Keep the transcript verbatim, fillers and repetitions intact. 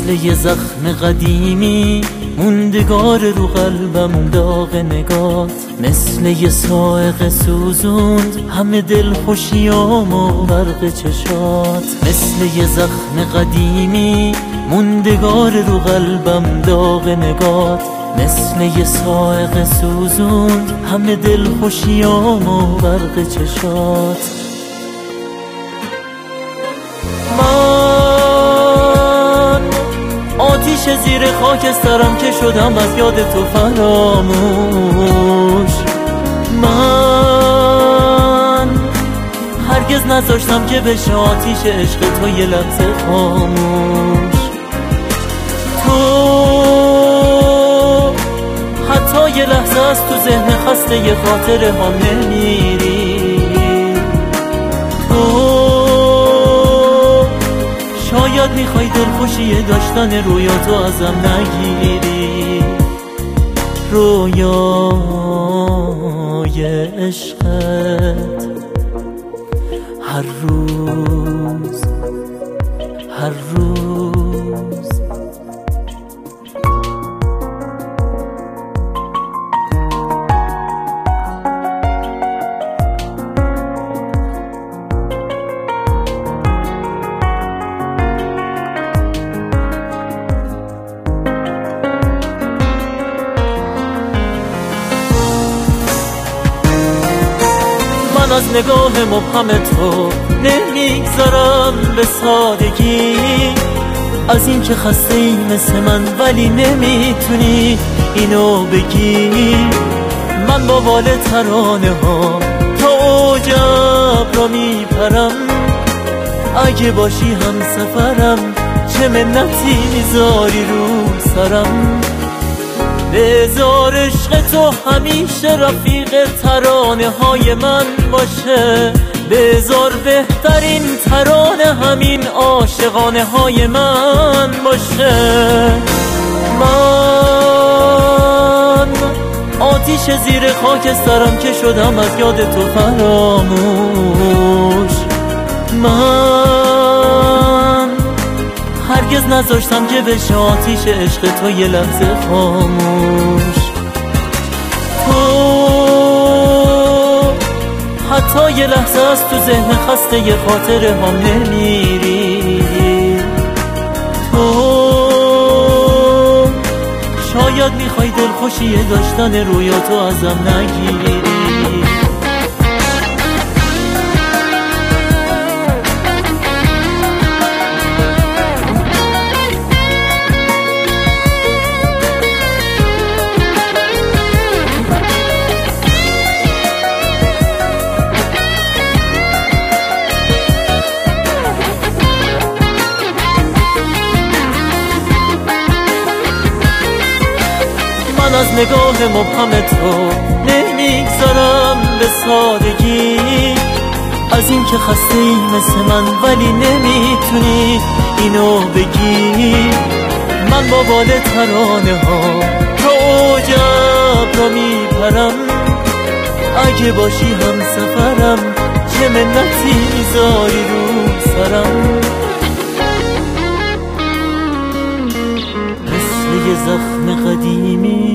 مثل یه زخم قدیمی موندگار رو قلبم اون داغ نگات، مثل یه سائق سوزوند همه دل خوشیامو برق چشات، مثل یه زخم قدیمی موندگار رو قلبم داغ نگات، مثل یه سائق سوزوند همه دل خوشیامو برق چشات. من آتیش زیر خاکسترم که شدم از یاد تو فراموش، من هرگز نذاشتم که بشه آتیش عشق تو یه لحظه خاموش. تو حتی یه لحظه از تو ذهن خسته یه خاطره ها نمیری، تو شاید میخوای دلخوشی داشتن رویاتو ازم نگیری، رویای عشقت هر روز هر روز من از نگاه مبهم تو نمیگذارم به سادگی، از این که خسته ای مثل من ولی نمیتونی اینو بگی. من با بال ترانه ها تا اوج ابرا میپرم، اگه باشی هم سفرم چه منتی میذاری رو سرم. بذار عشق تو همیشه رفیق ترانه های من باشه، بذار بهترین ترانه همین عاشقانه های من باشه. من آتیش زیر خاکسترم که شدم از یاد تو فراموش، من هرگز نذاشتم که بشه آتیش عشق تو یه لحظه خاموش. تو حتی یه لحظه از تو ذهن خسته یه خاطره هم نمیری، تو شاید میخوای دلخوشی داشتن رویاتو ازم نگیری. من از نگاه مبهم تو نمیگذارم به سادگی، از این که خسته ای مثل من ولی نمیتونی اینو بگی. من با بال ترانه ها تا اوج ابرا میپرم، اگه باشی هم سفرم چه منتی میذاری رو سرم. مثل یه زخم قدیمی